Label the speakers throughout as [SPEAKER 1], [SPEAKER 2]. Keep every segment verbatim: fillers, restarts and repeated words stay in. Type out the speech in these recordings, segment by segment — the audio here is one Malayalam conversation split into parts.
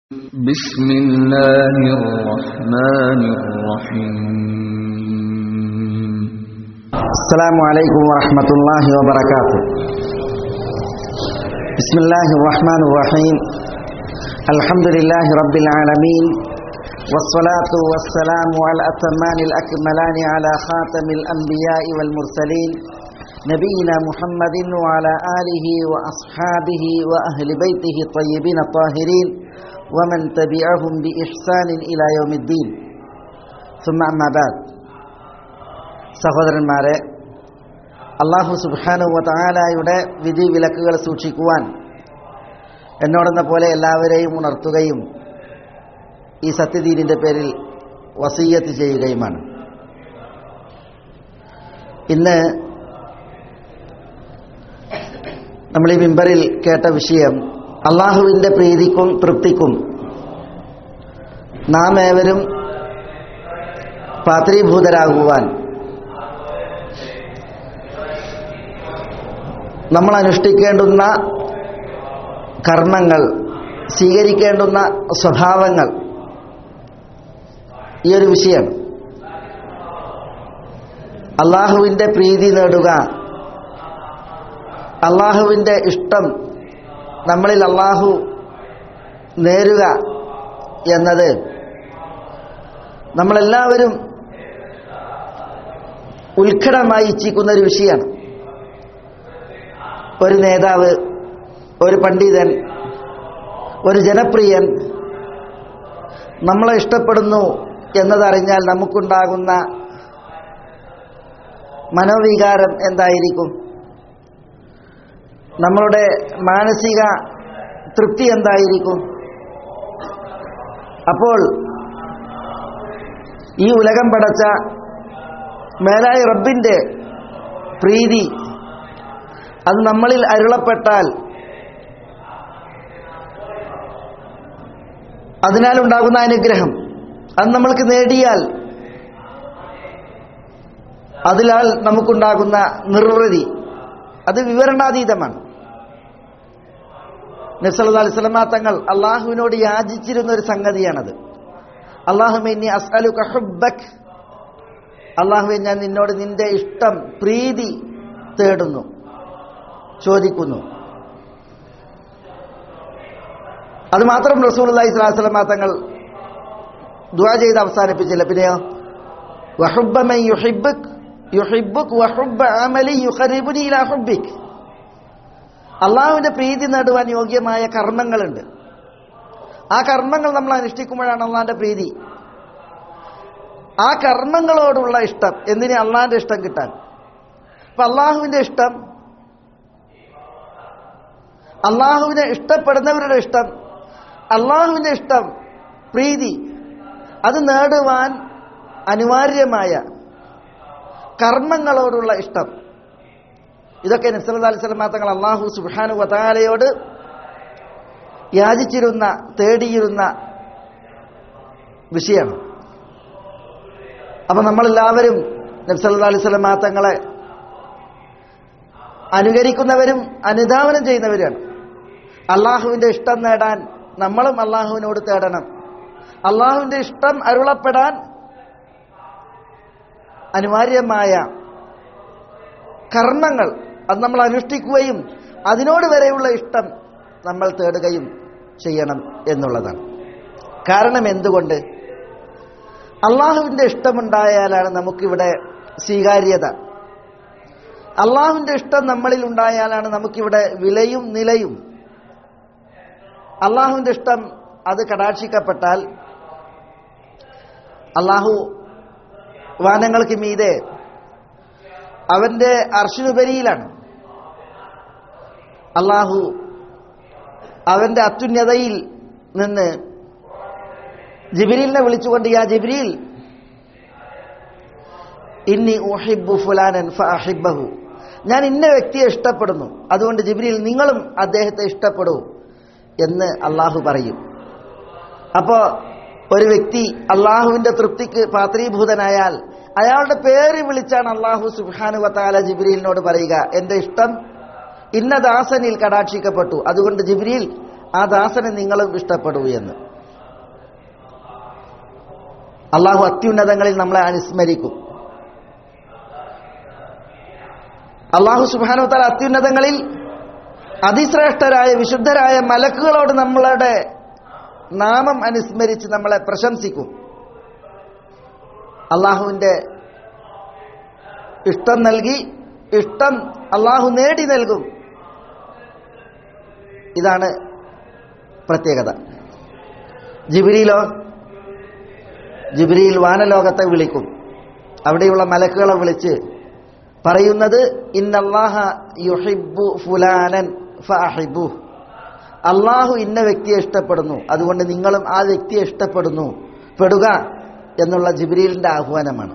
[SPEAKER 1] بسم الله الرحمن الرحيم
[SPEAKER 2] السلام عليكم ورحمة الله وبركاته بسم الله الرحمن الرحيم الحمد لله رب العالمين والصلاة والسلام على الأتمان الأكملان على خاتم الأنبياء والمرسلين نبينا محمد وعلى آله وأصحابه وأهل بيته الطيبين الطاهرين ومن تبعهم بإحسان إلى يوم الدين ثم أما بعد സഹോദരന്മാരെ, അല്ലാഹു സുബ്ഹാനഹു വ തആലയുടെ വിധി വിലക്കുകൾ സൂക്ഷിക്കുവാൻ എന്നോടെന്ന പോലെ എല്ലാവരെയും ഉണർത്തുകയും ഈ സത്യദീനിന്റെ പേരിൽ വസിയ്യത്ത് ചെയ്യുകയുമാണ്. ഇന്ന് നമ്മൾ ഈ മിമ്പറിൽ കേട്ട വിഷയം അള്ളാഹുവിൻ്റെ പ്രീതിക്കും തൃപ്തിക്കും നാം ഏവരും പാത്രീഭൂതരാകുവാൻ നമ്മൾ അനുഷ്ഠിക്കേണ്ടുന്ന കർമ്മങ്ങൾ, സ്വീകരിക്കേണ്ടുന്ന സ്വഭാവങ്ങൾ, ഈ ഒരു വിഷയം അള്ളാഹുവിൻ്റെ പ്രീതി നേടുക, അള്ളാഹുവിൻ്റെ ഇഷ്ടം നമ്മളിൽ അള്ളാഹു നേരുക എന്നത് നമ്മളെല്ലാവരും ഉത്കടമായി ഇച്ഛിക്കുന്ന ഒരു വിഷയമാണ്. ഒരു നേതാവ്, ഒരു പണ്ഡിതൻ, ഒരു ജനപ്രിയൻ നമ്മളെ ഇഷ്ടപ്പെടുന്നു എന്നതറിഞ്ഞാൽ നമുക്കുണ്ടാകുന്ന മനോവികാരം എന്തായിരിക്കും? നമ്മളുടെ മാനസിക തൃപ്തി എന്തായിരിക്കും? അപ്പോൾ ഈ ഉലകം പടച്ച മേലായ റബ്ബിൻ്റെ പ്രീതി അത് നമ്മളിൽ അരുളപ്പെട്ടാൽ അതിനാലുണ്ടാകുന്ന അനുഗ്രഹം അത് നമ്മൾക്ക് നേടിയാൽ അതിലാൽ നമുക്കുണ്ടാകുന്ന നിർവൃതി അത് വിവരണാതീതമാണ്. നബി സല്ലല്ലാഹു അലൈഹി വസല്ലം തങ്ങൾ അള്ളാഹുവിനോട് യാചിച്ചിരുന്ന ഒരു സംഗതിയാണത്. അല്ലാഹുമ്മ ഇന്നി അസ്അലുക ഹുബ്ബക്, അള്ളാഹുവേ ഞാൻ നിന്നോട് നിന്റെ ഇഷ്ടം, പ്രീതി തേടുന്നു, ചോദിക്കുന്നു. അത് മാത്രം റസൂലുള്ളാഹി സ്വല്ലല്ലാഹു അലൈഹി വസല്ലം തങ്ങൾ ദുആ ചെയ്ത് അവസാനിപ്പിച്ചില്ല. പിന്നെയോ വഹുബ്ബ മൻ യുഹിബ്ബുക് യുഹിബ്ബുക് വഹുബ്ബ അമലി യുഖർരിബുനി ഇലാ ഹുബ്ബിക്. അള്ളാഹുവിന്റെ പ്രീതി നേടുവാൻ യോഗ്യമായ കർമ്മങ്ങളുണ്ട്. ആ കർമ്മങ്ങൾ നമ്മൾ അനുഷ്ഠിക്കുമ്പോഴാണ് അള്ളാഹിന്റെ പ്രീതി. ആ കർമ്മങ്ങളോടുള്ള ഇഷ്ടം, എന്തിന്? അള്ളാഹിന്റെ ഇഷ്ടം കിട്ടാൻ. അപ്പൊ അള്ളാഹുവിന്റെ ഇഷ്ടം, അള്ളാഹുവിനെ ഇഷ്ടപ്പെടുന്നവരുടെ ഇഷ്ടം, അള്ളാഹുവിന്റെ ഇഷ്ടം, പ്രീതി അത് നേടുവാൻ അനിവാര്യമായ കർമ്മങ്ങളോടുള്ള ഇഷ്ടം, ഇതൊക്കെ നബി സല്ലല്ലാഹു അലൈഹി വസല്ലം തങ്ങൾ അല്ലാഹു സുബ്ഹാനഹു വ തആലയോട് യാചിച്ചിരുന്ന, തേടിയിരുന്ന വിഷയമാണ്. അപ്പൊ നമ്മളെല്ലാവരും നബി സല്ലല്ലാഹു അലൈഹി വസല്ലം തങ്ങളെ അനുകരിക്കുന്നവരും അനുധാവനം ചെയ്യുന്നവരാണ്. അള്ളാഹുവിന്റെ ഇഷ്ടം നേടാൻ നമ്മളും അള്ളാഹുവിനോട് തേടണം. അള്ളാഹുവിന്റെ ഇഷ്ടം അരുളപ്പെടാൻ അനിവാര്യമായ കർമ്മങ്ങൾ അത് നമ്മൾ അനുഷ്ഠിക്കുകയും അതിനോട് വരെയുള്ള ഇഷ്ടം നമ്മൾ തേടുകയും ചെയ്യണം എന്നുള്ളതാണ്. കാരണം എന്തുകൊണ്ട്? അള്ളാഹുവിന്റെ ഇഷ്ടമുണ്ടായാലാണ് നമുക്കിവിടെ സ്വീകാര്യത. അള്ളാഹുവിന്റെ ഇഷ്ടം നമ്മളിൽ ഉണ്ടായാലാണ് നമുക്കിവിടെ വിലയും നിലയും. അള്ളാഹുവിന്റെ ഇഷ്ടം അത് കടാക്ഷിക്കപ്പെട്ടാൽ അള്ളാഹു വാനങ്ങൾക്ക് മീതെ അവന്റെ അർശിനുപരിയിലാണ്. അള്ളാഹു അവന്റെ അത്യുന്നതയിൽ നിന്ന് ജിബ്രീലിനെ വിളിച്ചുകൊണ്ട്, യാ ജിബ്രീൽ ഇന്നി ഉഹിബ്ബു ഫുലാനൻ ഫഅഹിബ്ബഹു, ഞാൻ ഇന്ന വ്യക്തിയെ ഇഷ്ടപ്പെടുന്നു, അതുകൊണ്ട് ജിബ്രീൽ നിങ്ങളും അദ്ദേഹത്തെ ഇഷ്ടപ്പെടൂ എന്ന് അള്ളാഹു പറയും. അപ്പോ ഒരു വ്യക്തി അള്ളാഹുവിന്റെ തൃപ്തിക്ക് പാത്രീഭൂതനായാൽ അയാളുടെ പേര് വിളിച്ചാണ് അള്ളാഹു സുബ്ഹാനഹു വ തആല ജിബ്രീലിനോട് പറയുക, എന്റെ ഇഷ്ടം ഇന്ന ദാസനിൽ കടാക്ഷിക്കപ്പെട്ടു, അതുകൊണ്ട് ജിബ്രീൽ ആ ദാസനെ നിങ്ങളും ഇഷ്ടപ്പെടൂ എന്ന്. അള്ളാഹു അത്യുന്നതങ്ങളിൽ നമ്മളെ അനുസ്മരിക്കും. അള്ളാഹു സുബ്ഹാനഹു വ തആല അത്യുന്നതങ്ങളിൽ അതിശ്രേഷ്ഠരായ വിശുദ്ധരായ മലക്കുകളോട് നമ്മളുടെ നാമം അനുസ്മരിച്ച് നമ്മളെ പ്രശംസിക്കും. അള്ളാഹുവിന്റെ ഇഷ്ടം നൽകി ഇഷ്ടം അള്ളാഹു നേടി നൽകും. ഇതാണ് പ്രത്യേകത. ജിബ്രീലോ, ജിബ്രീൽ വാനലോകത്തെ വിളിക്കും. അവിടെയുള്ള മലക്കുകളെ വിളിച്ച് പറയുന്നത് ഇന്നല്ലാഹ യുഹിബ്ബു ഫുലാനൻ ഫഅഹിബ്ബു, അള്ളാഹു ഇന്ന വ്യക്തിയെ ഇഷ്ടപ്പെടുന്നു, അതുകൊണ്ട് നിങ്ങളും ആ വ്യക്തിയെ ഇഷ്ടപ്പെടുന്നു പെടുക എന്നുള്ള ജിബ്രീലിന്റെ ആഹ്വാനമാണ്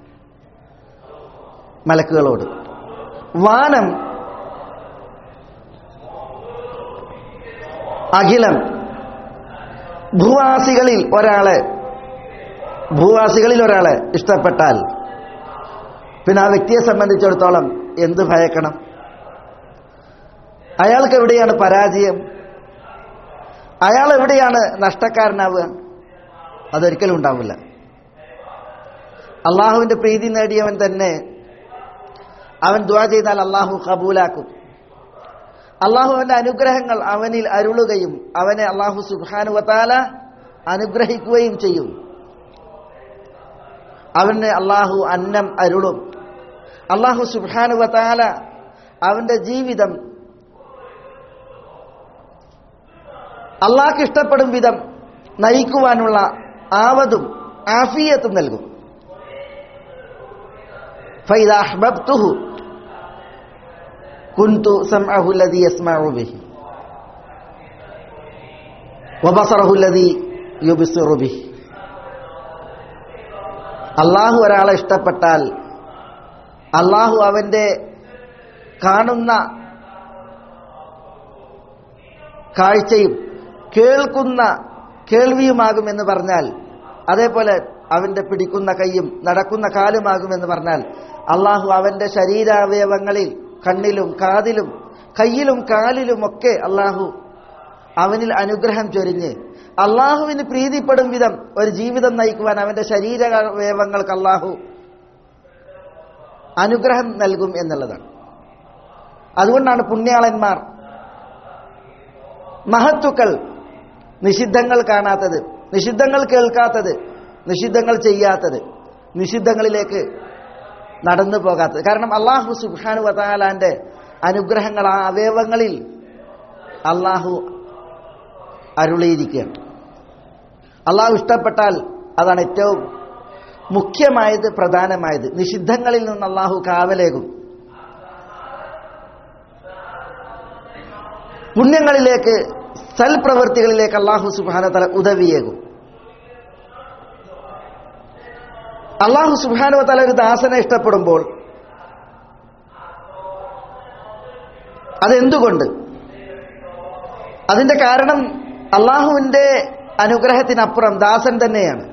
[SPEAKER 2] മലക്കുകളോട്. വാനം അഖിലം ഭൂവാസികളിൽ ഒരാളെ ഭൂവാസികളിൽ ഒരാളെ ഇഷ്ടപ്പെട്ടാൽ പിന്നെ ആ വ്യക്തിയെ സംബന്ധിച്ചിടത്തോളം എന്ത് ഭയക്കണം? അയാൾക്ക് എവിടെയാണ് പരാജയം? അയാൾ എവിടെയാണ് നഷ്ടക്കാരനാവുക? അതൊരിക്കലും ഉണ്ടാവില്ല. അള്ളാഹുവിന്റെ പ്രീതി നേടിയവൻ തന്നെ അവൻ ദുആ ചെയ്താൽ അള്ളാഹു ഖബൂലാക്കും. അള്ളാഹുവിന്റെ അനുഗ്രഹങ്ങൾ അവനിൽ അരുളുകയും അവനെ അള്ളാഹു സുബ്ഹാനഹു വ തആല അനുഗ്രഹിക്കുകയും ചെയ്യും. അവന് അള്ളാഹു അന്നം അരുളും. അള്ളാഹു സുബ്ഹാനഹു വ തആല അവന്റെ ജീവിതം അള്ളാഹ്ക്ക് ഇഷ്ടപ്പെടും വിധം നയിക്കുവാനുള്ള ആവതും ആഫിയത്തും നൽകും. ഫൈദാ അഹ്ബബ്തുഹു കുൻതു സമഅഹു അല്ലദീ യസ്മഉ ബിഹി വബസറഹു അല്ലദീ യുബ്സിറു ബിഹി. അള്ളാഹു ഒരാളെ ഇഷ്ടപ്പെട്ടാൽ അള്ളാഹു അവന്റെ കാണുന്ന കാഴ്ചയും കേൾക്കുന്ന കേൾവിയുമാകുമെന്ന് പറഞ്ഞാൽ, അതേപോലെ അവന്റെ പിടിക്കുന്ന കൈയും നടക്കുന്ന കാലുമാകുമെന്ന് പറഞ്ഞാൽ, അള്ളാഹു അവന്റെ ശരീരാവയവങ്ങളിൽ കണ്ണിലും കാതിലും കയ്യിലും കാലിലുമൊക്കെ അള്ളാഹു അവനിൽ അനുഗ്രഹം ചൊരിഞ്ഞ് അള്ളാഹുവിന് പ്രീതിപ്പെടും വിധം ഒരു ജീവിതം നയിക്കുവാൻ അവന്റെ ശരീരാവയവങ്ങൾക്ക് അള്ളാഹു അനുഗ്രഹം നൽകും എന്നുള്ളതാണ്. അതുകൊണ്ടാണ് പുണ്യാളന്മാർ, മഹത്തുക്കൾ നിഷിദ്ധങ്ങൾ കാണാത്തത്, നിഷിദ്ധങ്ങൾ കേൾക്കാത്തത്, നിഷിദ്ധങ്ങൾ ചെയ്യാത്തത്, നിഷിദ്ധങ്ങളിലേക്ക് നടന്നു പോകാത്തത്. കാരണം അള്ളാഹു സുബ്ഹാനഹു വ തആലാന്റെ അനുഗ്രഹങ്ങൾ ആ അവയവങ്ങളിൽ അള്ളാഹു അരുളിയിരിക്കുകയാണ്. അള്ളാഹു ഇഷ്ടപ്പെട്ടാൽ അതാണ് ഏറ്റവും മുഖ്യമായത്, പ്രധാനമായത്. നിഷിദ്ധങ്ങളിൽ നിന്ന് അള്ളാഹു കാവലേകും. പുണ്യങ്ങളിലേക്ക്, സൽപ്രവൃത്തികളിലേക്ക് അള്ളാഹു സുബ്ഹാനഹു വ തആല ഉദവിയേകും. അള്ളാഹു സുബ്ഹാനഹു വ തആല ഒരു ദാസനെ ഇഷ്ടപ്പെടുമ്പോൾ അതെന്തുകൊണ്ട്? അതിന്റെ കാരണം അള്ളാഹുവിന്റെ അനുഗ്രഹത്തിനപ്പുറം ദാസൻ തന്നെയാണ്.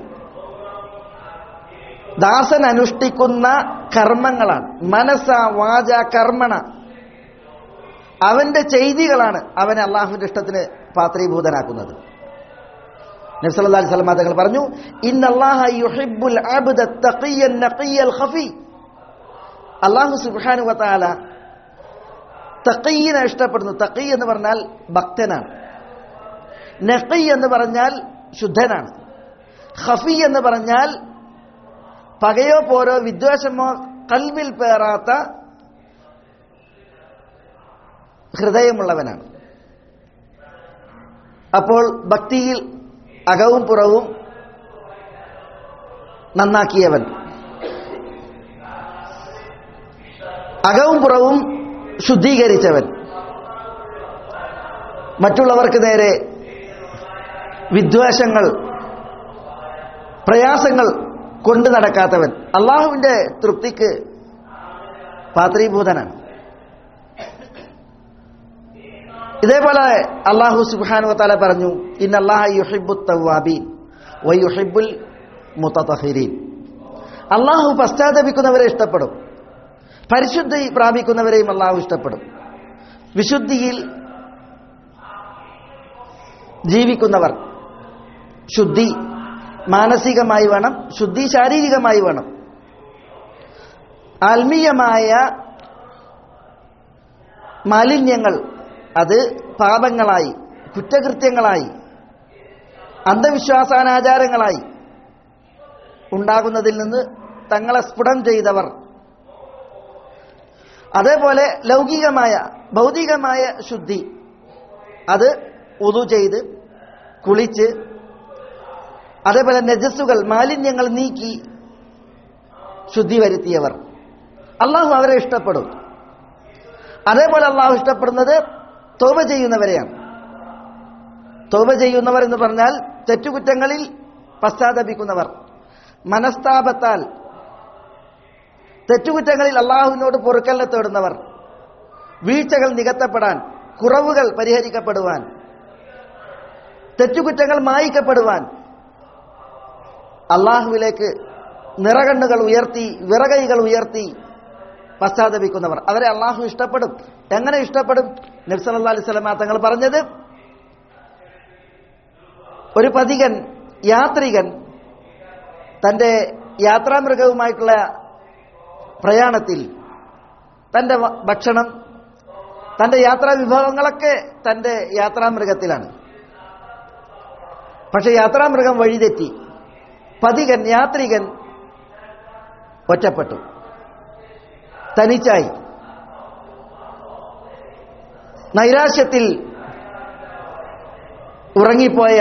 [SPEAKER 2] ദാസൻ അനുഷ്ഠിക്കുന്ന കർമ്മങ്ങളാണ്. മനസ്സ വാച കർമ്മണ, അവന്റെ ചെയ്തികളാണ് അവനെ അള്ളാഹുവിന്റെ ഇഷ്ടത്തിന് പാത്രീഭൂതനാക്കുന്നത്. നബി സല്ലല്ലാഹു അലൈഹി വസല്ലം തങ്ങൾ പറഞ്ഞു, ഇന്നല്ലാഹ യുഹിബ്ബുൽ അബ്ദ തഖിയ്യൻ നഖിയ്യൽ ഖഫി. അള്ളാഹു സുബ്ഹാനഹു വ തആല തഖിയ്യനെ ഇഷ്ടപ്പെടുന്നു. തഖി എന്ന് പറഞ്ഞാൽ ഭക്തനാണ്. നഖി എന്ന് പറഞ്ഞാൽ ശുദ്ധനാണ്. ഖഫി എന്ന് പറഞ്ഞാൽ പകയോ പോരോ വിദ്വേഷമോ കൽബിൽ പേറാത്ത ഹൃദയമുള്ളവനാണ്. അപ്പോൾ ഭക്തിയിൽ അകവും പുറവും നന്നാക്കിയവൻ, അകവും പുറവും ശുദ്ധീകരിച്ചവൻ, മറ്റുള്ളവർക്ക് നേരെ വിദ്വേഷങ്ങൾ പ്രയാസങ്ങൾ കൊണ്ടു നടക്കാത്തവൻ, അള്ളാഹുവിന്റെ തൃപ്തിക്ക് പാത്രീഭൂതനാണ്. ഇതേപോലെ അള്ളാഹു സുബ്ഹാനഹു വ തആല പറഞ്ഞു, ഇന്നല്ലാഹ യുഹിബ്ബുത് തവ്വാബീൻ വയുഹിബ്ബുൽ മുതതഹിരീൻ. അള്ളാഹു പശ്ചാത്തപിക്കുന്നവരെ ഇഷ്ടപ്പെടും, പരിശുദ്ധി പ്രാപിക്കുന്നവരെയും അള്ളാഹു ഇഷ്ടപ്പെടും. വിശുദ്ധിയിൽ ജീവിക്കുന്നവർ, ശുദ്ധി മാനസികമായി വേണം, ശുദ്ധി ശാരീരികമായി വേണം. ആത്മീയമായ മാലിന്യങ്ങൾ അത് പാപങ്ങളായി, കുറ്റകൃത്യങ്ങളായി, അന്ധവിശ്വാസാനാചാരങ്ങളായി ഉണ്ടാകുന്നതിൽ നിന്ന് തങ്ങളെ സ്ഫുടം ചെയ്തവർ. അതേപോലെ ലൗകികമായ ഭൗതികമായ ശുദ്ധി അത് ഉദു ചെയ്ത് കുളിച്ച് അതേപോലെ നജസ്സുകൾ മാലിന്യങ്ങൾ നീക്കി ശുദ്ധി വരുത്തിയവർ, അള്ളാഹു അവരെ ഇഷ്ടപ്പെടും. അതേപോലെ അള്ളാഹു ഇഷ്ടപ്പെടുന്നത് തൗബ ചെയ്യുന്നവരെയാണ്. തൗബ ചെയ്യുന്നവർ എന്ന് പറഞ്ഞാൽ തെറ്റുകുറ്റങ്ങളിൽ പശ്ചാത്തപിക്കുന്നവർ, മനസ്താപത്താൽ തെറ്റുകുറ്റങ്ങളിൽ അള്ളാഹുവിനോട് പൊറുക്കലിനെ തേടുന്നവർ, വീഴ്ചകൾ നികത്തപ്പെടാൻ, കുറവുകൾ പരിഹരിക്കപ്പെടുവാൻ, തെറ്റുകുറ്റങ്ങൾ മായിക്കപ്പെടുവാൻ അള്ളാഹുവിലേക്ക് നിറകണ്ണുകൾ ഉയർത്തി വിറകൈകൾ ഉയർത്തി പശ്ചാത്തപിക്കുന്നവർ, അവരെ അള്ളാഹു ഇഷ്ടപ്പെടും. എങ്ങനെ ഇഷ്ടപ്പെടും? നബി സല്ലല്ലാഹു അലൈഹി വസല്ലം തങ്ങൾ പറഞ്ഞത്, ഒരു പഥികൻ യാത്രികൻ തൻ്റെ യാത്രാമൃഗവുമായിട്ടുള്ള പ്രയാണത്തിൽ തൻ്റെ ഭക്ഷണം, തൻ്റെ യാത്രാ വിഭവങ്ങളൊക്കെ തൻ്റെ യാത്രാമൃഗത്തിലാണ്. പക്ഷെ യാത്രാമൃഗം വഴിതെറ്റി, പഥികൻ യാത്രികൻ ഒറ്റപ്പെട്ടു, തനിച്ചായി. നൈരാശ്യത്തിൽ ഉറങ്ങിപ്പോയ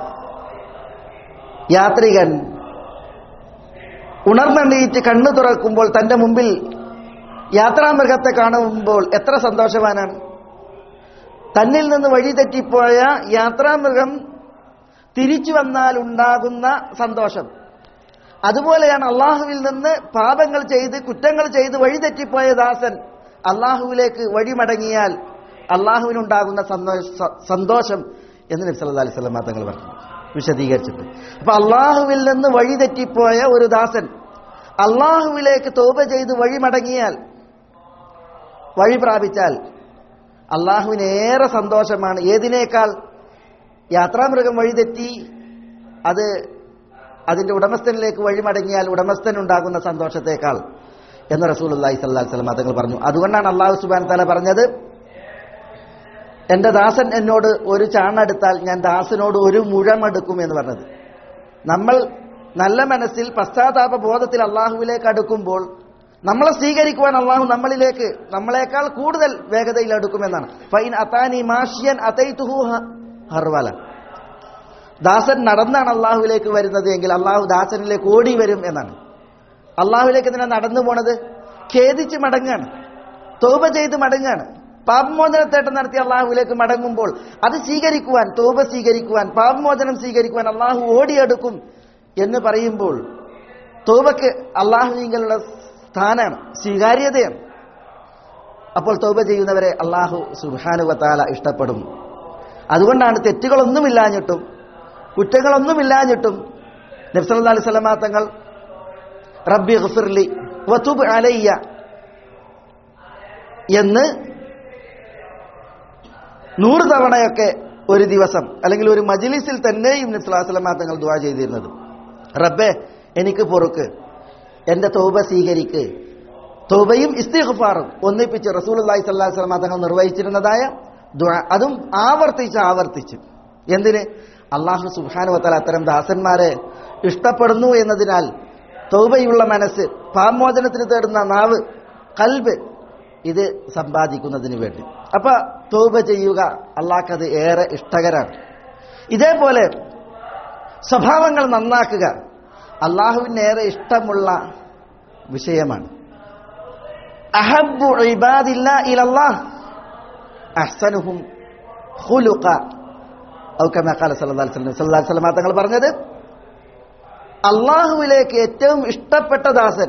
[SPEAKER 2] യാത്രികൻ ഉണർന്നെണീറ്റ് കണ്ണു തുറക്കുമ്പോൾ തന്റെ മുമ്പിൽ യാത്രാമൃഗത്തെ കാണുമ്പോൾ എത്ര സന്തോഷവാനാണ്. തന്നിൽ നിന്ന് വഴിതെറ്റിപ്പോയ യാത്രാമൃഗം തിരിച്ചു വന്നാൽ ഉണ്ടാകുന്ന സന്തോഷം, അതുപോലെയാണ് അള്ളാഹുവിൽ നിന്ന് പാപങ്ങൾ ചെയ്ത് കുറ്റങ്ങൾ ചെയ്ത് വഴിതെറ്റിപ്പോയ ദാസൻ അള്ളാഹുവിലേക്ക് വഴിമടങ്ങിയാൽ അള്ളാഹുവിനുണ്ടാകുന്ന സന്തോഷം എന്ന് നബി സല്ലല്ലാഹു അലൈഹി വസല്ലം തങ്ങൾ പറഞ്ഞു, വിശദീകരിച്ചിട്ട്. അപ്പൊ അള്ളാഹുവിൽ നിന്ന് വഴിതെറ്റിപ്പോയ ഒരു ദാസൻ അള്ളാഹുവിലേക്ക് തൗബ ചെയ്ത് വഴിമടങ്ങിയാൽ, വഴി പ്രാപിച്ചാൽ അള്ളാഹുവിനേറെ സന്തോഷമാണ്. ഏതിനേക്കാൾ? യാത്രാമൃഗം വഴിതെറ്റി അത് അതിന്റെ ഉടമസ്ഥനിലേക്ക് വഴിമടങ്ങിയാൽ ഉടമസ്ഥനുണ്ടാകുന്ന സന്തോഷത്തേക്കാൾ എന്ന് റസൂലുള്ളാഹി സ്വല്ലല്ലാഹു അലൈഹി വസല്ലം തങ്ങൾ പറഞ്ഞു. അതുകൊണ്ടാണ് അള്ളാഹു സുബ്ഹാനഹു വ തആല പറഞ്ഞത്, എന്റെ ദാസൻ എന്നോട് ഒരു ചാണെടുത്താൽ ഞാൻ ദാസനോട് ഒരു മുഴമെടുക്കും എന്ന് പറഞ്ഞത്. നമ്മൾ നല്ല മനസ്സിൽ പശ്ചാത്താപ ബോധത്തിൽ അള്ളാഹുവിലേക്ക് അടുക്കുമ്പോൾ നമ്മളെ സ്വീകരിക്കുവാൻ അള്ളാഹു നമ്മളിലേക്ക് നമ്മളെക്കാൾ കൂടുതൽ വേഗതയിൽ അടുക്കുമെന്നാണ്. ഫൈൻ അതാനി മാഷിയൻ അതൈതുഹു ഹർവല. ദാസൻ നടന്നാണ് അള്ളാഹുവിലേക്ക് വരുന്നത് എങ്കിൽ അള്ളാഹു ദാസനിലേക്ക് ഓടി വരും എന്നാണ്. അള്ളാഹുവിലേക്ക് എന്തിനാണ് നടന്നു പോണത്? ഖേദിച്ച് മടങ്ങാണ്, തൗബ ചെയ്ത് മടങ്ങാണ്. പാപമോചനത്തേട്ടം നടത്തി അള്ളാഹുവിലേക്ക് മടങ്ങുമ്പോൾ അത് സ്വീകരിക്കുവാൻ, തൗബ സ്വീകരിക്കുവാൻ, പാപമോചനം സ്വീകരിക്കുവാൻ അള്ളാഹു ഓടിയെടുക്കും എന്ന് പറയുമ്പോൾ തൗബക്ക് അള്ളാഹുവിലുള്ള സ്ഥാനമാണ്, സ്വീകാര്യതയാണ്. അപ്പോൾ തൗബ ചെയ്യുന്നവരെ അള്ളാഹു സുബ്ഹാനഹു വ തആല ഇഷ്ടപ്പെടും. അതുകൊണ്ടാണ് തെറ്റുകളൊന്നുമില്ലാഞ്ഞിട്ടും കുറ്റങ്ങളൊന്നുമില്ലാഞ്ഞിട്ടും നബി സല്ലല്ലാഹു അലൈഹി വസല്ലം തങ്ങൾ റബ്ബി ഗ്ഫിർലി വതുബ് അലയ്യ എന്ന് നൂറ് തവണയൊക്കെ ഒരു ദിവസം അല്ലെങ്കിൽ ഒരു മജ്ലിസിൽ തന്നെയും നബി സല്ലല്ലാഹു അലൈഹി വസല്ലം തങ്ങൾ ദുആ ചെയ്തിരുന്നത്. റബ്ബേ എനിക്ക് പൊറുക്ക്, എന്റെ തൗബ സ്വീകരിക്ക്. തൗബയും ഇസ്തിഗ്ഫാറും ഒന്നിപ്പിച്ച് റസൂലുള്ളാഹി സ്വല്ലല്ലാഹു അലൈഹി വസല്ലം തങ്ങൾ നിർവഹിച്ചിരുന്നതായ ദുആ, അതും ആവർത്തിച്ച് ആവർത്തിച്ച്. എന്തിന്? അല്ലാഹു സുബ്ഹാനഹു വ തആല അത്തരം ദാസന്മാരെ ഇഷ്ടപ്പെടുന്നു എന്നതിനാൽ തൗബയുള്ള മനസ്സ്, പാപമോചനത്തിന് തേടുന്ന നാവ്, ഖൽബ് ഇത് സമ്പാദിക്കുന്നതിന് വേണ്ടി. അപ്പൊ തൗബ ചെയ്യുക അള്ളാഹ്ക്കത് ഏറെ ഇഷ്ടകരാണ്. ഇതേപോലെ സ്വഭാവങ്ങൾ നന്നാക്കുക അള്ളാഹുവിന് ഏറെ ഇഷ്ടമുള്ള വിഷയമാണ്. അഹബ്ബു ഇബാദില്ലാഹി ഇലല്ലാഹ് അഹ്സനുഹും ഖുലുഖ ഔ കമാ ഖാല സല്ലല്ലാഹു അലൈഹി വസല്ലം തങ്ങൾ പറഞ്ഞത്, അള്ളാഹുവിലേക്ക് ഏറ്റവും ഇഷ്ടപ്പെട്ട ദാസൻ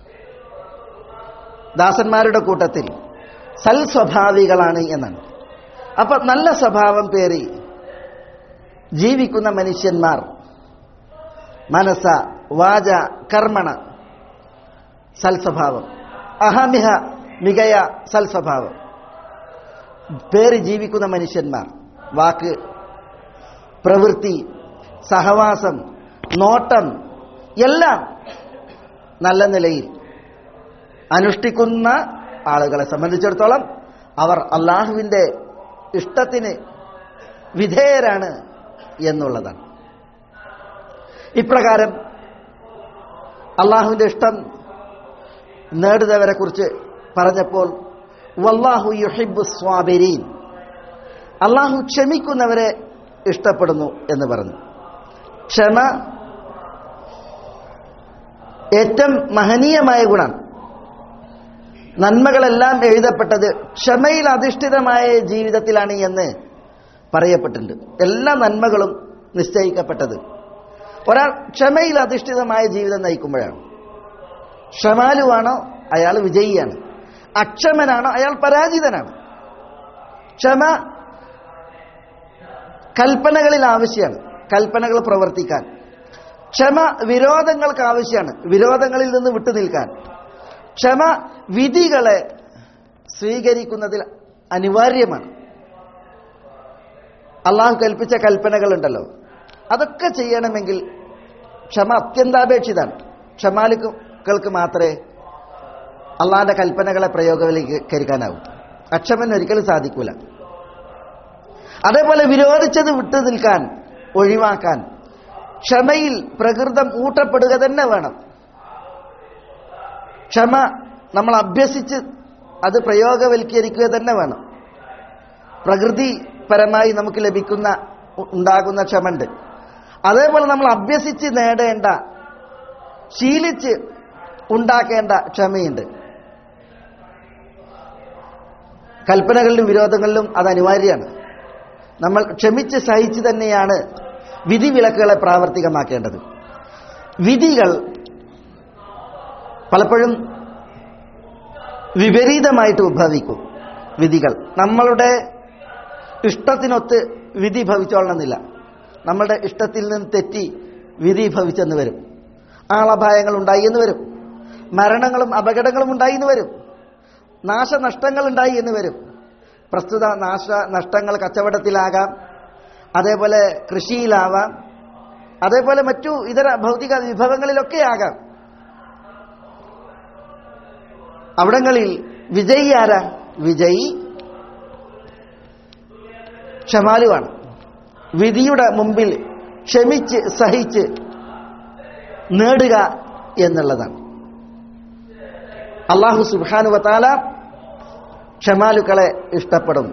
[SPEAKER 2] ദാസന്മാരുടെ കൂട്ടത്തിൽ സൽ സ്വഭാവികളാണ് എന്നാണ്. അപ്പൊ നല്ല സ്വഭാവം പേറി ജീവിക്കുന്ന മനുഷ്യന്മാർ മനസ്സ വാച കർമ്മണ സൽസ്വഭാവം, അഹമിഹ മികയ സൽസ്വഭാവം പേറി ജീവിക്കുന്ന മനുഷ്യന്മാർ വാക്ക്, പ്രവൃത്തി, സഹവാസം, നോട്ടം എല്ലാം നല്ല നിലയിൽ അനുഷ്ഠിക്കുന്ന ആളുകളെ സംബന്ധിച്ചിടത്തോളം അവർ അള്ളാഹുവിൻ്റെ ഇഷ്ടത്തിന് വിധേയരാണ് എന്നുള്ളതാണ്. ഇപ്രകാരം അള്ളാഹുവിൻ്റെ ഇഷ്ടം നേടുന്നവരെ കുറിച്ച് പറഞ്ഞപ്പോൾ വല്ലാഹു യുഹിബ്ബു സ്വാബിരീൻ, അള്ളാഹു ക്ഷമിക്കുന്നവരെ ഇഷ്ടപ്പെടുന്നു എന്ന് പറഞ്ഞു. ക്ഷമ ഏറ്റവും മഹനീയമായ ഗുണം. നന്മകളെല്ലാം എഴുതപ്പെട്ടത് ക്ഷമയിൽ അധിഷ്ഠിതമായ ജീവിതത്തിലാണ് എന്ന് പറയപ്പെട്ടിട്ടുണ്ട്. എല്ലാ നന്മകളും നിശ്ചയിക്കപ്പെട്ടത് ഒരാൾ ക്ഷമയിൽ അധിഷ്ഠിതമായ ജീവിതം നയിക്കുമ്പോഴാണ്. ക്ഷമാലുവാണോ അയാൾ വിജയിയാണ്, അക്ഷമനാണോ അയാൾ പരാജിതനാണ്. ക്ഷമ കൽപ്പനകളിൽ ആവശ്യമാണ്, കൽപ്പനകൾ പ്രവർത്തിക്കാൻ. ക്ഷമ വിരോധങ്ങൾക്ക് ആവശ്യമാണ്, വിരോധങ്ങളിൽ നിന്ന് വിട്ടുനിൽക്കാൻ. ക്ഷമ വിധികളെ സ്വീകരിക്കുന്നതിൽ അനിവാര്യമാണ്. അള്ളാഹു കൽപ്പിച്ച കൽപ്പനകളുണ്ടല്ലോ, അതൊക്കെ ചെയ്യണമെങ്കിൽ ക്ഷമ അത്യന്താപേക്ഷിതാണ്. ക്ഷമാലുക്കൾക്ക് മാത്രമേ അള്ളാഹിന്റെ കൽപ്പനകളെ പ്രയോഗവൽക്കരിക്കാനാവൂ. അക്ഷമന് ഒരിക്കലും സാധിക്കൂല. അതേപോലെ വിരോധിച്ചത് വിട്ടു നിൽക്കാൻ, ഒഴിവാക്കാൻ ക്ഷമയിൽ പ്രകൃതം ഊട്ടപ്പെടുക തന്നെ വേണം. ക്ഷമ നമ്മൾ അഭ്യസിച്ച് അത് പ്രയോഗവൽക്കരിക്കുക തന്നെ വേണം. പ്രകൃതിപരമായി നമുക്ക് ലഭിക്കുന്ന ഉണ്ടാകുന്ന ക്ഷമണ്ട്, അതേപോലെ നമ്മൾ അഭ്യസിച്ച് നേടേണ്ട, ശീലിച്ച് ഉണ്ടാക്കേണ്ട ക്ഷമയുണ്ട്. കൽപ്പനകളിലും വിരോധങ്ങളിലും അത് അനിവാര്യമാണ്. നമ്മൾ ക്ഷമിച്ച് സഹിച്ച് തന്നെയാണ് വിധിവിലക്കുകളെ പ്രാവർത്തികമാക്കേണ്ടത്. വിധികൾ പലപ്പോഴും വിപരീതമായിട്ട് ഉദ്ഭവിക്കും. വിധികൾ നമ്മളുടെ ഇഷ്ടത്തിനൊത്ത് വിധി ഭവിച്ചോളണമെന്നില്ല. നമ്മളുടെ ഇഷ്ടത്തിൽ നിന്ന് തെറ്റി വിധി ഭവിച്ചെന്ന് വരും. ആളപായങ്ങൾ ഉണ്ടായി എന്ന് വരും, മരണങ്ങളും അപകടങ്ങളും ഉണ്ടായി എന്ന് വരും, നാശനഷ്ടങ്ങൾ ഉണ്ടായി എന്ന് വരും. പ്രസ്തുത നാശ നഷ്ടങ്ങൾ കച്ചവടത്തിലാകാം, അതേപോലെ കൃഷിയിലാവാം, അതേപോലെ മറ്റു ഇതര ഭൗതിക വിഭവങ്ങളിലൊക്കെ ആകാം. അവിടങ്ങളിൽ വിജയി ആരാ? വിജയി ക്ഷമാലുവാണ്. വിധിയുടെ മുമ്പിൽ ക്ഷമിച്ച് സഹിച്ച് നേടുക എന്നുള്ളതാണ്. അല്ലാഹു സുബ്ഹാനഹു വ തആല ക്ഷമാലുക്കളെ ഇഷ്ടപ്പെടും.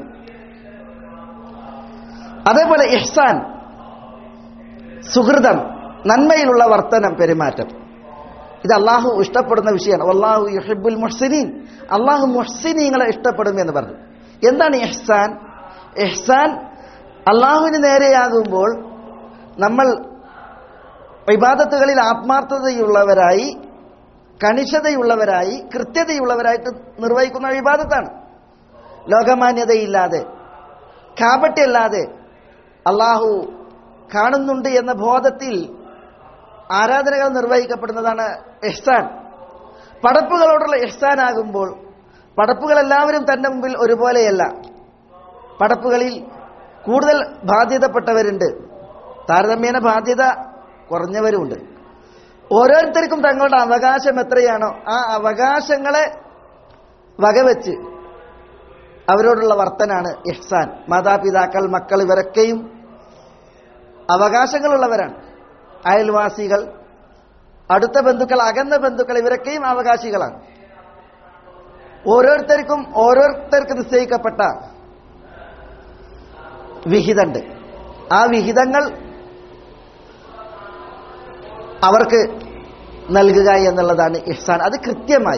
[SPEAKER 2] അതേപോലെ ഇഹ്സാൻ, സുഹൃതം, നന്മയിലുള്ള വർത്തനം, പെരുമാറ്റം, ഇത് അള്ളാഹു ഇഷ്ടപ്പെടുന്ന വിഷയമാണ്. വല്ലാഹു യുഹിബ്ബുൽ മുഹ്സിനീൻ, അള്ളാഹു മുഹ്സിനീങ്ങളെ ഇഷ്ടപ്പെടും എന്ന് പറഞ്ഞു. എന്താണ് ഇഹ്സാൻ? ഇഹ്സാൻ അള്ളാഹുവിന് നേരെയാകുമ്പോൾ നമ്മൾ ഇബാദത്തുകളിൽ ആത്മാർത്ഥതയുള്ളവരായി, കണിശതയുള്ളവരായി, കൃത്യതയുള്ളവരായിട്ട് നിർവഹിക്കുന്ന ഇബാദത്താണ്. ലോകമാന്യതയില്ലാതെ, കാപട്യല്ലാതെ, അള്ളാഹു കാണുന്നുണ്ട് എന്ന ബോധത്തിൽ ആരാധനകൾ നിർവഹിക്കപ്പെടുന്നതാണ് ഇഹ്സാൻ. പടപ്പുകളോടുള്ള ഇഹ്സാൻ ആകുമ്പോൾ പടപ്പുകളെല്ലാവരും തന്റെ മുമ്പിൽ ഒരുപോലെയല്ല. പടപ്പുകളിൽ കൂടുതൽ ബാധ്യതപ്പെട്ടവരുണ്ട്, താരതമ്യേന ബാധ്യത കുറഞ്ഞവരുമുണ്ട്. ഓരോരുത്തർക്കും തങ്ങളുടെ അവകാശം എത്രയാണോ ആ അവകാശങ്ങളെ വകവെച്ച് അവരോടുള്ള വർത്തനാണ് ഇഹ്സാൻ. മാതാപിതാക്കൾ, മക്കൾ, ഇവരൊക്കെയും അവകാശങ്ങളുള്ളവരാണ്. അയൽവാസികൾ, അടുത്ത ബന്ധുക്കൾ, അകന്ന ബന്ധുക്കൾ, ഇവരൊക്കെയും അവകാശികളാണ്. ഓരോരുത്തർക്കും ഓരോരുത്തർക്ക് നിശ്ചയിക്കപ്പെട്ട വിഹിതമുണ്ട്. ആ വിഹിതങ്ങൾ അവർക്ക് നൽകുക എന്നുള്ളതാണ് ഇഹ്സാൻ. അത് കൃത്യമായി.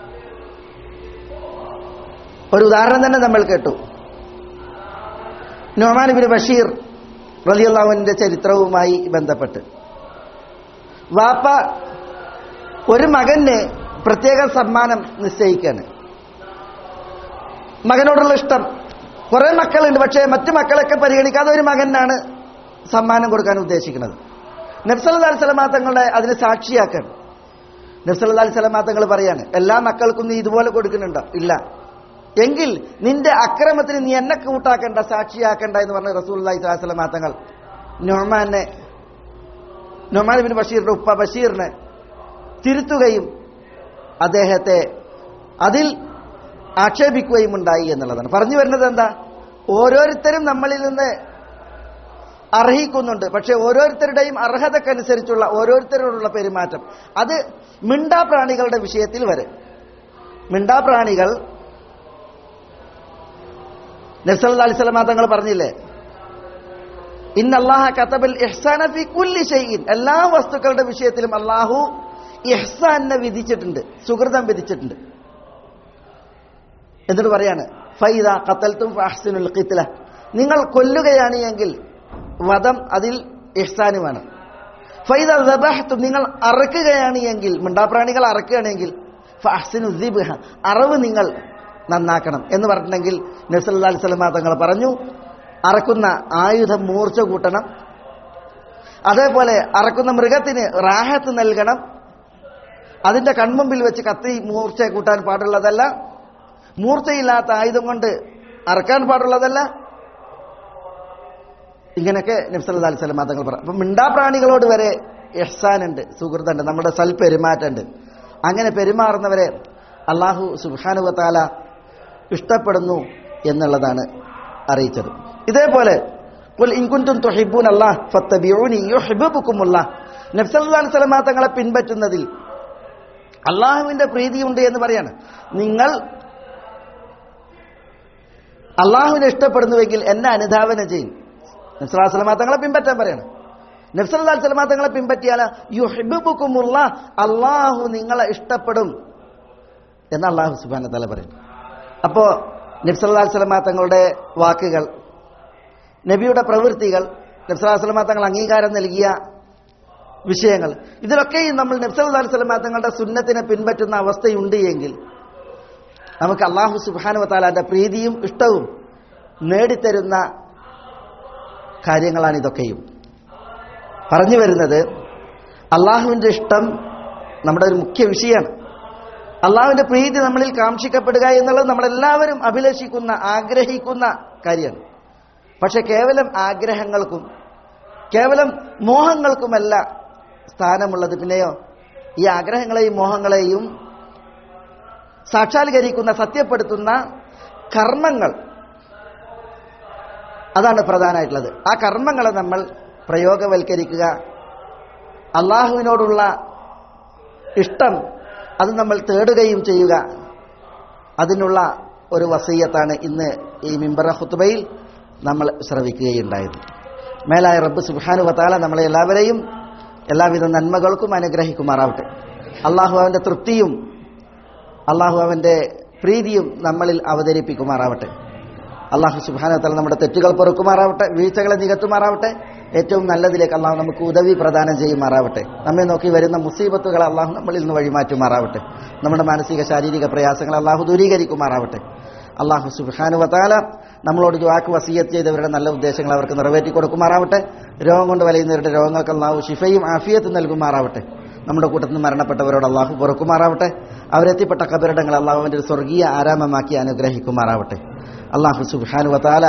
[SPEAKER 2] ഒരു ഉദാഹരണം തന്നെ നമ്മൾ കേട്ടു. നുഅ്മാൻ ഇബ്നു ബഷീർ റളിയല്ലാഹു അൻഹുവിന്റെ ചരിത്രവുമായി ബന്ധപ്പെട്ട് വാപ്പ ഒരു മകന് പ്രത്യേക സമ്മാനം നിശ്ചയിക്കുകയാണ്. മകനോടുള്ള ഇഷ്ടം. കുറെ മക്കളുണ്ട്, പക്ഷേ മറ്റു മക്കളൊക്കെ പരിഗണിക്കാതെ ഒരു മകനാണ് സമ്മാനം കൊടുക്കാൻ ഉദ്ദേശിക്കുന്നത്. നബി സല്ലല്ലാഹു അലൈഹി വസല്ലം തങ്ങളുടെ അതിന് സാക്ഷിയാക്കാണ്. നബി സല്ലല്ലാഹു അലൈഹി വസല്ലം തങ്ങൾ പറയാണ്, എല്ലാ മക്കൾക്കും നീ ഇതുപോലെ കൊടുക്കുന്നുണ്ടോ? ഇല്ല. എങ്കിൽ നിന്റെ അക്രമത്തിന് നീ എന്നെ കൂട്ടാക്കണ്ട, സാക്ഷിയാക്കണ്ട എന്ന് പറഞ്ഞ റസൂലുള്ളാഹി സ്വല്ലല്ലാഹു അലൈഹി വസല്ലം തങ്ങൾ നുഅ്മാനെ നുഅ്മാൻ ഇബ്നു ബഷീറിന്റെ ഉപ്പ ബഷീറിനെ തിരുത്തുകയും അദ്ദേഹത്തെ അതിൽ ആക്ഷേപിക്കുകയും ഉണ്ടായി എന്നുള്ളതാണ്. പറഞ്ഞു വരുന്നത് എന്താ? ഓരോരുത്തരും നമ്മളിൽ നിന്ന് അർഹിക്കുന്നുണ്ട്. പക്ഷെ ഓരോരുത്തരുടെയും അർഹതക്കനുസരിച്ചുള്ള ഓരോരുത്തരോടുള്ള പെരുമാറ്റം അത് മിണ്ടാപ്രാണികളുടെ വിഷയത്തിൽ വരെ. മിണ്ടാപ്രാണികൾ നബി സല്ലല്ലാഹു അലൈഹി വസല്ലം തങ്ങൾ പറഞ്ഞില്ലേ, ഇന്നല്ലാഹ കതബൽ ഇഹ്സാന ഫീ കുല്ലി ഷൈഇൻ, എല്ലാ വസ്തുക്കളുടെ വിഷയത്തിലും അല്ലാഹു ഇഹ്സാനെ വിധിച്ചിട്ടുണ്ട്, സുകൃതം വിധിച്ചിട്ടുണ്ട്. എന്നിട്ട് പറയാണ്, ഫൈദാ ഖതൽതും ഫഅഹ്സിനുൽ ഖിത്ല, നിങ്ങൾ കൊല്ലുകയാണ് എങ്കിൽ വധം അതിൽ ഇഹ്സാന് വേണം. ഫൈദാ ദബഹ്തും, നിങ്ങൾ അറക്കുകയാണ് എങ്കിൽ, മിണ്ടാപ്രാണികൾ അറക്കുകയാണെങ്കിൽ ഫഅഹ്സിനു ദിബ്ഹ, അറവ് നിങ്ങൾ നന്നാക്കണം എന്ന് പറഞ്ഞിട്ടുണ്ടെങ്കിൽ നബി സല്ലല്ലാഹു അലൈഹി വസല്ലം തങ്ങൾ പറഞ്ഞു, അറക്കുന്ന ആയുധം മൂർച്ച കൂട്ടണം, അതേപോലെ അറക്കുന്ന മൃഗത്തിന് റാഹത്ത് നൽകണം, അതിന്റെ കൺമുമ്പിൽ വെച്ച് കത്തി മൂർച്ച കൂട്ടാൻ പാടുള്ളതല്ല, മൂർച്ചയില്ലാത്ത ആയുധം കൊണ്ട് അറക്കാൻ പാടുള്ളതല്ല. ഇങ്ങനെയൊക്കെ നബി സല്ലല്ലാഹു അലൈഹി വസല്ലം തങ്ങൾ പറഞ്ഞു. അപ്പം മിണ്ടാപ്രാണികളോട് വരെ ഇഹ്സാനുണ്ട്, സുഹൃത്തുണ്ട്, നമ്മുടെ സൽപെരുമാറ്റമുണ്ട്. അങ്ങനെ പെരുമാറുന്നവരെ അല്ലാഹു സുബ്ഹാനഹു വ തആല ഇഷ്ടപ്പെടുന്നു എന്നുള്ളതാണ് അറിയിച്ചത്. ഇതേപോലെ ഖുൽ ഇൻ കുൻതും തുഹിബ്ബൂനല്ലാഹ് ഫത്തബിഊനി യുഹിബ്ബുകുമുല്ലാഹ്, നബി സല്ലല്ലാഹു അലൈഹി വസല്ലം തങ്ങളെ പിൻപറ്റുന്നതിൽ അള്ളാഹുവിന്റെ പ്രീതിയുണ്ട് എന്ന് പറയാണ്. നിങ്ങൾ അള്ളാഹുവിനെ ഇഷ്ടപ്പെടുന്നുവെങ്കിൽ എന്നെ അനുധാവനം ചെയ്യും. നബി സല്ലല്ലാഹു അലൈഹി വസല്ലം തങ്ങളെ പിൻപറ്റാൻ പറയാണ്. നബി സല്ലല്ലാഹു അലൈഹി വസല്ലം തങ്ങളെ പിൻപറ്റിയാൽ യുഹിബ്ബുകുമുല്ലാഹ്, അള്ളാഹു നിങ്ങളെ ഇഷ്ടപ്പെടും എന്ന് അള്ളാഹു സുബ്ഹാനഹു വ തആല പറയും. അപ്പോൾ നബി സല്ലല്ലാഹു അലൈഹി വസല്ലം തങ്ങളുടെ വാക്കുകൾ, നബിയുടെ പ്രവൃത്തികൾ, നബി സല്ലല്ലാഹു അലൈഹി വസല്ലം തങ്ങൾ അംഗീകാരം നൽകിയ വിഷയങ്ങൾ, ഇതിലൊക്കെയും നമ്മൾ നബി സല്ലല്ലാഹു അലൈഹി വസല്ലം തങ്ങളുടെ സുന്നത്തിനെ പിൻപറ്റുന്ന അവസ്ഥയുണ്ട് എങ്കിൽ നമുക്ക് അല്ലാഹു സുബ്ഹാനഹു വ തആലയുടെ പ്രീതിയും ഇഷ്ടവും നേടിത്തരുന്ന കാര്യങ്ങളാണ് ഇതൊക്കെയും. പറഞ്ഞു വരുന്നത് അള്ളാഹുവിന്റെ ഇഷ്ടം നമ്മുടെ ഒരു മുഖ്യ വിഷയമാണ്. അള്ളാഹുവിന്റെ പ്രീതി നമ്മളിൽ കാംക്ഷിക്കപ്പെടുക എന്നുള്ളത് നമ്മളെല്ലാവരും അഭിലഷിക്കുന്ന, ആഗ്രഹിക്കുന്ന കാര്യമാണ്. പക്ഷെ കേവലം ആഗ്രഹങ്ങൾക്കും കേവലം മോഹങ്ങൾക്കുമല്ല സ്ഥാനമുള്ളത്. പിന്നെയോ ഈ ആഗ്രഹങ്ങളെയും മോഹങ്ങളെയും സാക്ഷാത്കരിക്കുന്ന, സത്യപ്പെടുത്തുന്ന കർമ്മങ്ങൾ, അതാണ് പ്രധാനമായിട്ടുള്ളത്. ആ കർമ്മങ്ങളെ നമ്മൾ പ്രയോഗവൽക്കരിക്കുക, അള്ളാഹുവിനോടുള്ള ഇഷ്ടം അത് നമ്മൾ തേടുകയും ചെയ്യുക, അതിനുള്ള ഒരു വസീയത്താണ് ഇന്ന് ഈ മിമ്പർ ഖുത്ബയിൽ നമ്മൾ ശ്രവിക്കുകയുണ്ടായത്. മേലായ റബ്ബ് സുബ്ഹാനഹു വ തആല നമ്മളെ എല്ലാവരെയും എല്ലാവിധ നന്മകൾക്കും അനുഗ്രഹിക്കുമാറാവട്ടെ. അള്ളാഹു അവന്റെ തൃപ്തിയും അള്ളാഹു അവന്റെ പ്രീതിയും നമ്മളിൽ അവതരിപ്പിക്കുമാറാവട്ടെ. അള്ളാഹു സുബ്ഹാനഹു വ തആല നമ്മുടെ തെറ്റുകൾ പൊറുക്കുമാറാവട്ടെ, വീഴ്ചകളെ നികത്തുമാറാവട്ടെ. ഏറ്റവും നല്ലതിലേക്ക് അള്ളാഹു നമുക്ക് ഉദവി പ്രദാനം ചെയ്യുമാറാവട്ടെ. നമ്മെ നോക്കി വരുന്ന മുസീബത്തുകൾ അള്ളാഹു നമ്മളിൽ നിന്ന് വഴിമാറ്റുമാറാവട്ടെ. നമ്മുടെ മാനസിക ശാരീരിക പ്രയാസങ്ങൾ അള്ളാഹു ദൂരീകരിക്കുമാറാവട്ടെ. അള്ളാഹു സുബ്ഹാനഹു വ തആല നമ്മളോട് ദുആക്ക് വസിയത്ത് ചെയ്തവരുടെ നല്ല ഉദ്ദേശങ്ങൾ അവർക്ക് നിറവേറ്റി കൊടുക്കുമാറാവട്ടെ. രോഗം കൊണ്ട് വലയുന്നവരുടെ രോഗങ്ങൾക്ക് അള്ളാഹു ശിഫയും ആഫിയത്തും നൽകുമാറാവട്ടെ. നമ്മുടെ കൂട്ടത്തിൽ നിന്ന് മരണപ്പെട്ടവരോട് അള്ളാഹു പൊറുക്കുമാറാവട്ടെ. അവരെത്തിപ്പെട്ട ഖബറിടങ്ങൾ അള്ളാഹു അവന്റെ ഒരു സ്വർഗീയ ആരാമമാക്കി അനുഗ്രഹിക്കുമാറാവട്ടെ. അള്ളാഹു സുബ്ഹാനഹു വ തആല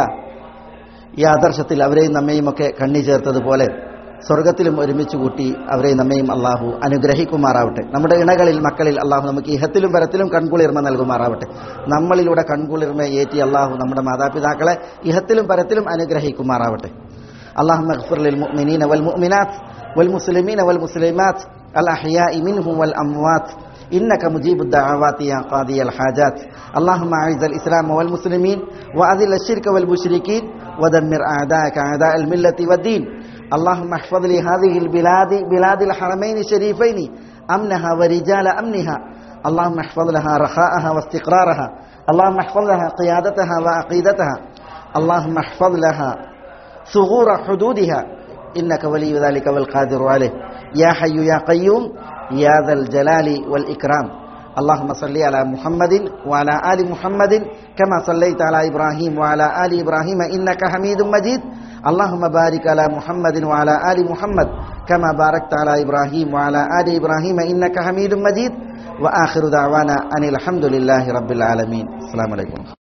[SPEAKER 2] ഈ ആദർശത്തിൽ അവരെയും നമ്മയും ഒക്കെ കണ്ണി ചേർത്തതുപോലെ സ്വർഗത്തിലും ഒരുമിച്ച് കൂട്ടി അവരെയും നമ്മയും അള്ളാഹു അനുഗ്രഹിക്കുമാറാവട്ടെ. നമ്മുടെ ഇണകളിൽ, മക്കളിൽ അള്ളാഹു നമുക്ക് ഇഹത്തിലും പരത്തിലും കൺകുളിർമ നൽകുമാറാവട്ടെ. നമ്മളിലൂടെ കൺകുളിർമ ഏറ്റി അള്ളാഹു നമ്മുടെ മാതാപിതാക്കളെ ഇഹത്തിലും പരത്തിലും അനുഗ്രഹിക്കുമാറാവട്ടെ. اللهم اغفر للمؤمنين والمؤمنات والمسلمين والمسلمات الأحياء منهم والأموات إنك مجيب الدعوات يا قاضي الحاجات. اللهم أعز الإسلام والمسلمين وأذل الشرك والمشركين ودمر أعداءك أعداء الملة والدين. اللهم احفظ لي هذه البلاد بلاد الحرمين الشريفين أمنها ورجال أمنها. اللهم احفظ لها رخاءها واستقرارها. اللهم احفظ لها قيادتها وعقيدتها. اللهم احفظ لها ثغور حدودها إنك ولي ذلك والقادر عليه. يا حي يا قيوم يا ذا الجلال والإكرام. اللهم صل على محمد وعلى آل محمد كما صليت على إبراهيم وعلى آل إبراهيم إنك حميد مجيد. اللهم بارك على محمد وعلى آل محمد كما باركت على إبراهيم وعلى آل إبراهيم إنك حميد مجيد. وآخر دعوانا أن الحمد لله رب العالمين. السلام عليكم.